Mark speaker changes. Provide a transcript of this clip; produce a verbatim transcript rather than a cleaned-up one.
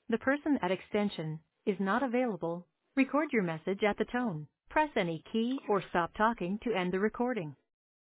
Speaker 1: The person at extension is not available. Record your message at the tone. Press any key or stop talking to end the recording.